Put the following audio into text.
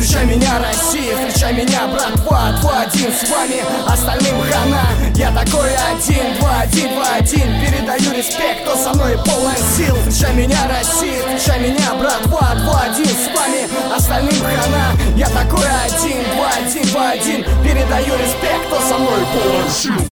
Встречай меня, Россия, встречай меня, братва. 2-1 с вами, остальным хана. Я такой 1, 2-1, 2-1. Передаю респект, кто со мной полон сил. Встречай меня, Россия, встречай меня, братва. 2-1 с вами, остальным хана. Я такой 1, 2-1, 2-1. Передаю респект, кто со мной полон сил.